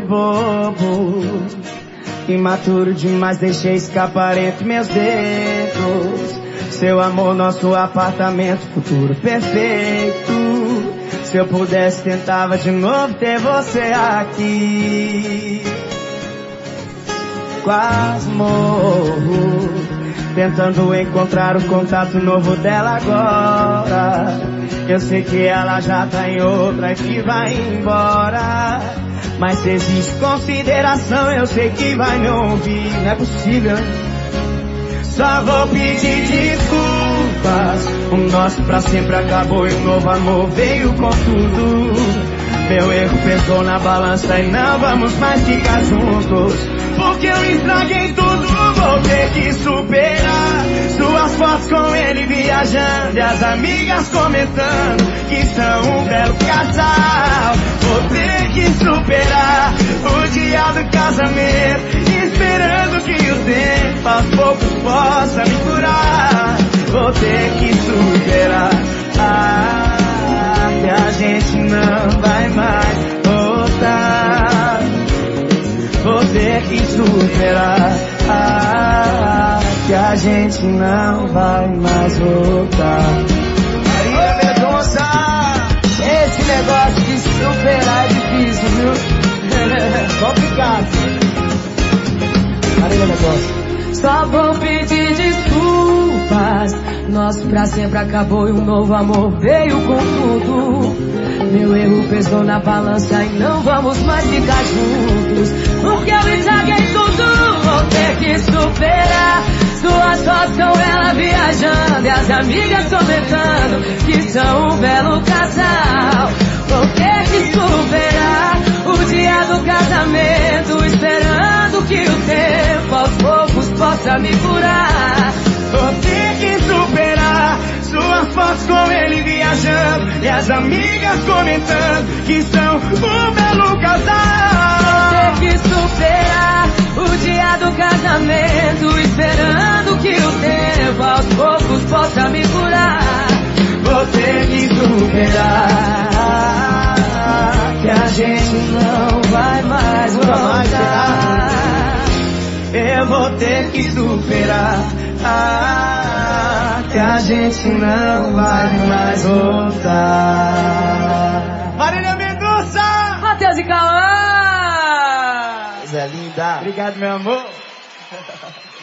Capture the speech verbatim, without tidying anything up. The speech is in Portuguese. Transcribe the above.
bobo, imaturo demais, deixei escapar entre meus dedos. Seu amor, nosso apartamento, futuro perfeito. Se eu pudesse, tentava de novo ter você aqui. Quase morro, tentando encontrar o contato novo dela agora. Eu sei que ela já tá em outra e que vai embora, mas se existe consideração, eu sei que vai me ouvir. Não é possível, hein? Só vou pedir desculpas. O nosso pra sempre acabou e o novo amor veio com tudo. Meu erro pesou na balança e não vamos mais ficar juntos, porque eu estraguei tudo. Vou ter que superar suas fotos com ele viajando e as amigas comentando que são um belo casal. Vou ter que superar o dia do casamento, esperando que o tempo aos poucos possa me curar. Vou ter que superar, ah, que a gente não vai mais voltar. Vou ter que superar, ah, que a gente não vai mais voltar. Marília Mendonça, esse negócio de superar é difícil, viu? Complicado. Marília Mendonça. Só vou pedir desculpas. Nosso pra sempre acabou e um novo amor veio com tudo. Meu erro pesou na balança e não vamos mais ficar juntos, porque eu estraguei tudo. Vou ter que superar suas fotos com ela viajando e as amigas comentando que são um belo casal. Vou ter que superar o dia do casamento, esperando que o tempo aos poucos possa me curar. Vou ter que superar suas fotos com ele viajando e as amigas comentando que são um belo casal. Vou ter que superar o dia do casamento, esperando que o tempo aos poucos possa me curar. Vou ter que superar, que a gente não vai mais voltar. Eu vou ter que superar, ah, que a gente não vai mais voltar. Marília Mendonça, Matheus e Cauã. coisa linda. Obrigado, meu amor.